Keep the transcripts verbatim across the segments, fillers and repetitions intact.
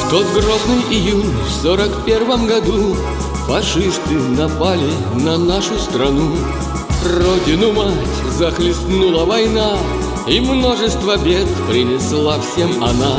тот грозный июнь в сорок первом году фашисты напали на нашу страну. Родину мать захлестнула война, и множество бед принесла всем она.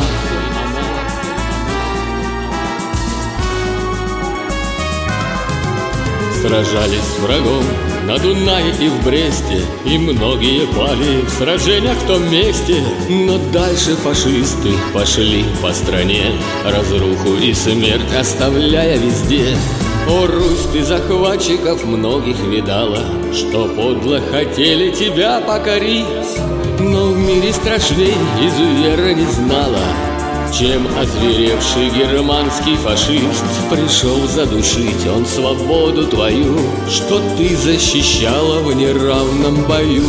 Сражались с врагом на Дунае и в Бресте, и многие пали в сражениях в том месте. Но дальше фашисты пошли по стране, разруху и смерть оставляя везде. О, Русь, ты захватчиков многих видала, что подло хотели тебя покорить. Но в мире страшней изувера не знала, чем озверевший германский фашист. Пришел задушить он свободу твою, что ты защищала в неравном бою.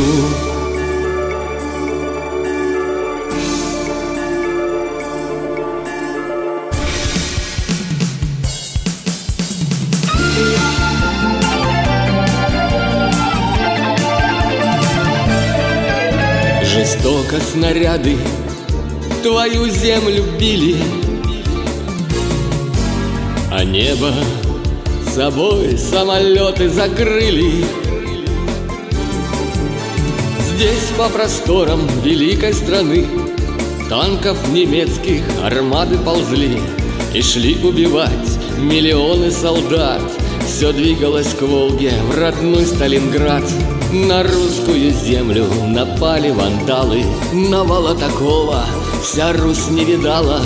Жестоко снаряды твою землю били, а небо собой самолеты закрыли. Здесь по просторам великой страны танков немецких армады ползли и шли убивать миллионы солдат. Все двигалось к Волге, в родной Сталинград. На русскую землю напали вандалы, навала такого вся Русь не видала.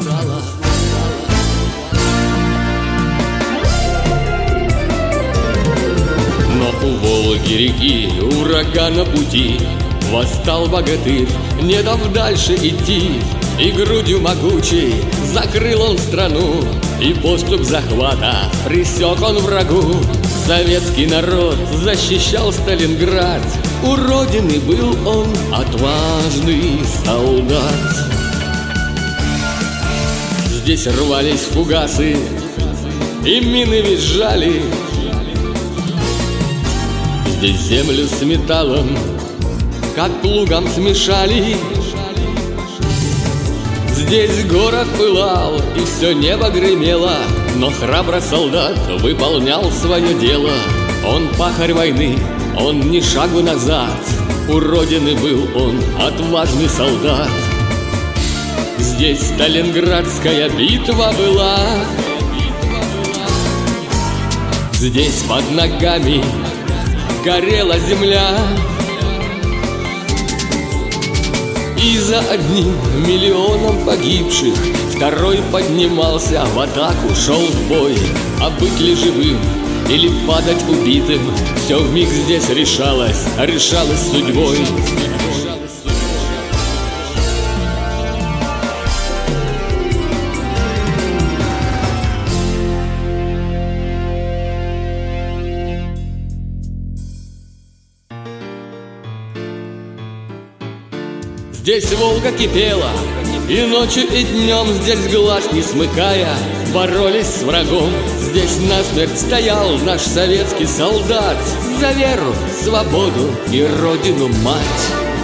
Но у Волги реки, у врага на пути восстал богатырь, не дав дальше идти. И грудью могучей закрыл он страну, и поступ захвата пресек он врагу. Советский народ защищал Сталинград, у родины был он отважный солдат. Здесь рвались фугасы и мины визжали, здесь землю с металлом как плугом смешали. Здесь город пылал и все небо гремело, но храбро солдат выполнял свое дело. Он пахарь войны, он ни шагу назад, у родины был он отважный солдат. Здесь Сталинградская битва была, здесь под ногами горела земля. И за одним миллионом погибших второй поднимался в атаку, шел в бой. А быть ли живым или падать убитым, все вмиг здесь решалось, решалось судьбой. Здесь Волга кипела, и ночью, и днем, здесь глаз не смыкая, боролись с врагом. Здесь насмерть стоял наш советский солдат за веру, свободу и родину мать.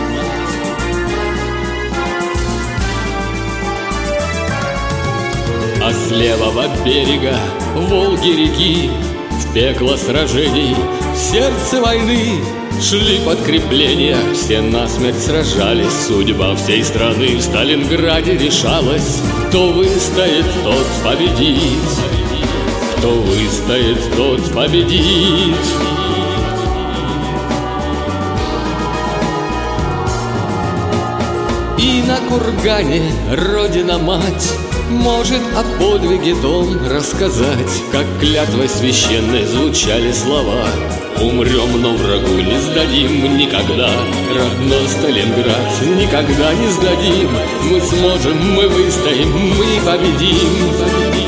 А с левого берега Волги реки, в пекло сражений, в сердце войны шли подкрепления, все насмерть сражались. Судьба всей страны в Сталинграде решалась. Кто выстоит, тот победит, кто выстоит, тот победит. И на кургане Родина-мать может о подвиге том рассказать, как клятвой священной звучали слова: умрем, но врагу не сдадим никогда. Родной Сталинград никогда не сдадим. Мы сможем, мы выстоим, мы победим.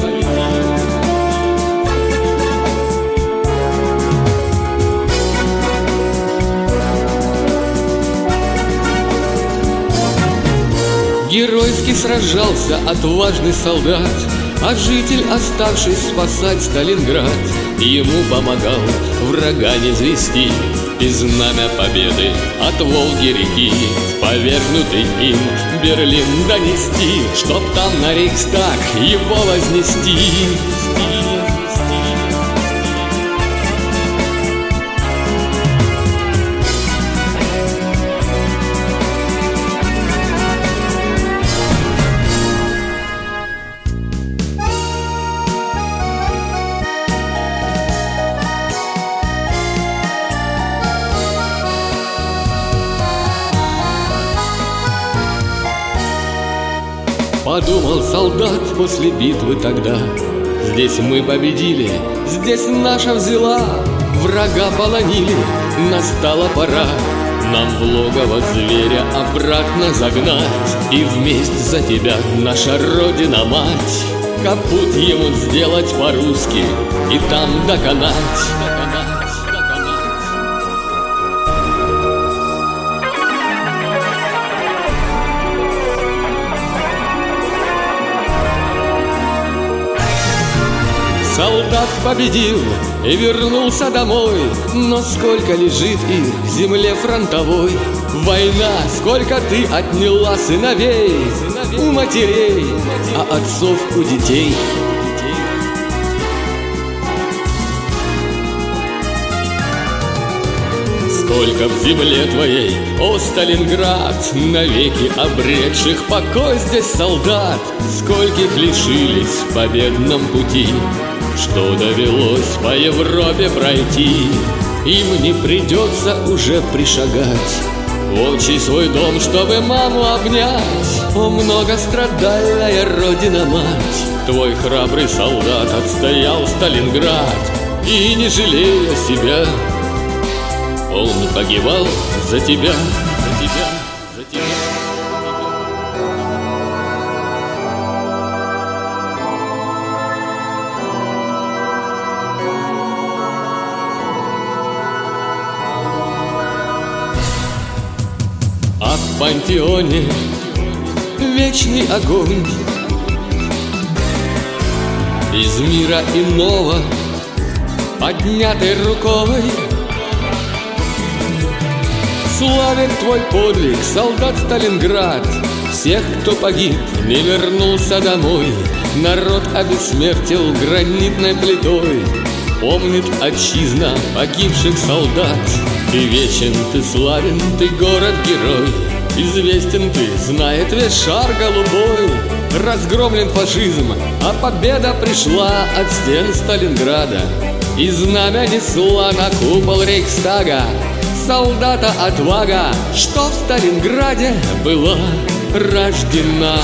Геройски сражался отважный солдат, а житель, оставшись спасать Сталинград, ему помогал врага не звести. И знамя победы от Волги реки в повергнутый им Берлин донести, чтоб там на Рейхстаг его вознести. Подумал солдат после битвы тогда: здесь мы победили, здесь наша взяла, врага полонили, настала пора нам в логово зверя обратно загнать. И вместе за тебя, наша Родина-мать, капут ему сделать по-русски и там доконать. Солдат победил и вернулся домой, но сколько лежит их в земле фронтовой. Война, сколько ты отняла сыновей у матерей, а отцов у детей. Сколько в земле твоей, о Сталинград, навеки обретших покой здесь солдат, скольких лишились в победном пути, что довелось по Европе пройти. Им не придется уже пришагать в отчий свой дом, чтобы маму обнять. О, многострадальная Родина-мать, твой храбрый солдат отстоял Сталинград, и, не жалея себя, он погибал за тебя, за тебя, за тебя. А в пантеоне вечный огонь из мира иного, поднятой рукой, славен твой подвиг, солдат Сталинград. Всех, кто погиб, не вернулся домой, народ обессмертил гранитной плитой. Помнит отчизна погибших солдат. Ты вечен, ты славен, ты город-герой. Известен ты, знает весь шар голубой. Разгромлен фашизм, а победа пришла от стен Сталинграда. И знамя несла на купол Рейхстага солдата отвага, что в Сталинграде была рождена.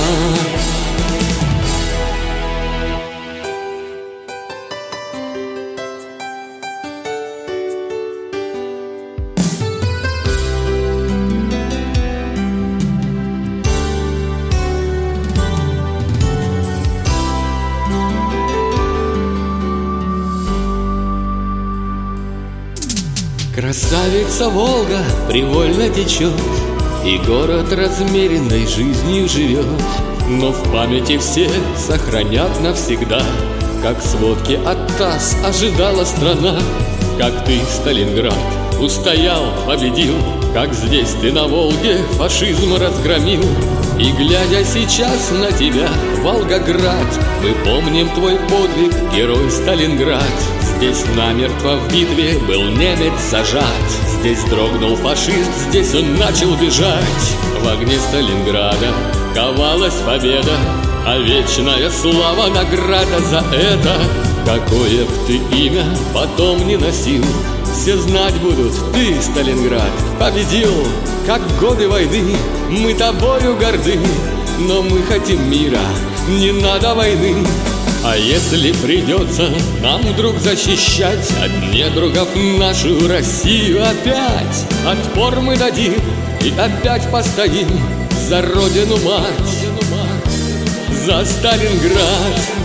Красавица Волга привольно течет, и город размеренной жизнью живет. Но в памяти все сохранят навсегда, как сводки от ТАСС ожидала страна. Как ты, Сталинград, устоял, победил, как здесь ты на Волге фашизм разгромил. И глядя сейчас на тебя, Волгоград, мы помним твой подвиг, герой Сталинград. Здесь намертво в битве был немец зажат, здесь дрогнул фашист, здесь он начал бежать. В огне Сталинграда ковалась победа, а вечная слава награда за это. Какое б ты имя потом не носил, все знать будут, ты, Сталинград, победил. Как в годы войны мы тобою горды, но мы хотим мира, не надо войны. А если придется нам вдруг защищать от недругов нашу Россию опять, отпор мы дадим и опять постоим за Родину-мать, за Сталинград.